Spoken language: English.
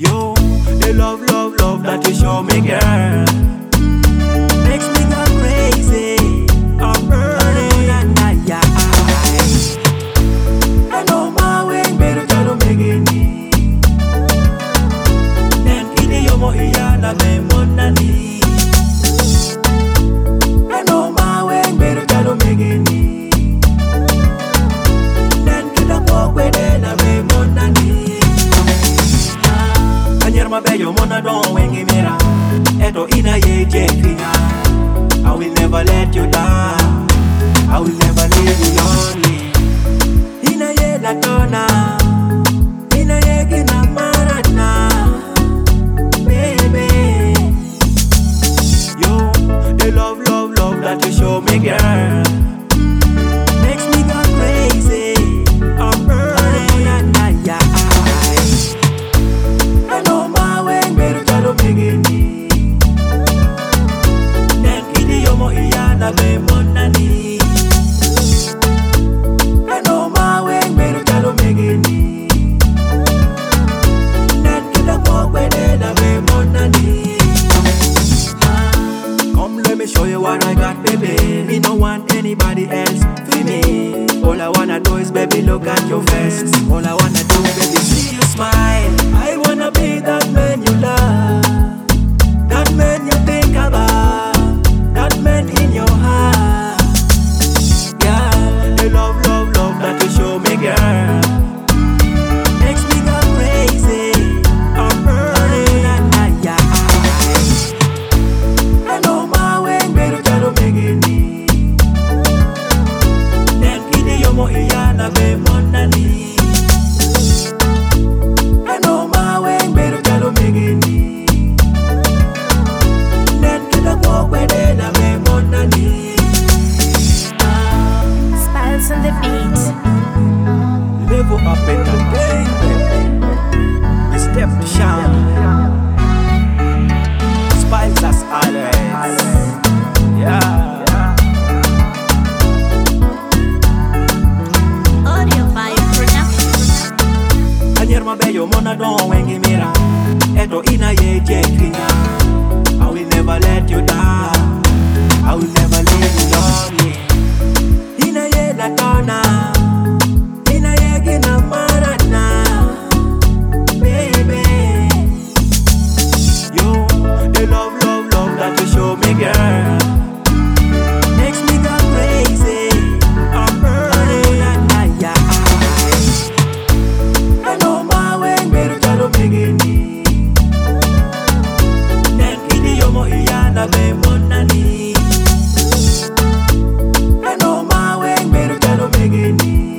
Yo, the love, love, love that you show me, girl, makes me go crazy. I'm burning and I know my way, pero ya no me gini. Nen kini yo mo iya na me monani. I know my way, pero ya no me gini. Nen kita po pwede na me monani. Ayer ma bello mona don wengi mira. Eto ina ye jekinya. I will never let you down. I will never leave you lonely. Ina ye la dona. Ina ye gina marana. Baby. Yo, the love, love, love that you show me, girl, makes me go crazy. I'm burning and I know my way, pero ya no me gini. Nen kini yo mo iya na me monani. I know my way, pero ya no me gini. Nen kita po pwede na me monani. Come let me show you what I got, baby. Me no want anybody else for me. All I wanna do is, baby, look at your face. All I wanna do, baby, see you smile. I wanna be that man you love, that man you think about, that man in your heart. Girl, the love, love, love that you show me, girl, makes me go crazy. I'm burning and I know my way, pero ya no me gini. Nen kini yo mo iya na me monani. I know my way, pero ya no me gini. Nen kita po pwede na me monani. Spells on the beat. Level up entertainment. We step to shine. Spiles as always. Yeah. Audio Vibe Production. Ayer ma bello mona don wengi mira. Eto ina ye jekinya. I will never let you down. I will never leave you lonely. Ina ye la dona. Ina ye gina marana. Baby. Yo, the love, love, love that you show me, girl, makes me go crazy. I'm burning and I know my way, pero ya no me gini. Nen kini yo mo iya na me monani. I know my way, pero ya no me gini.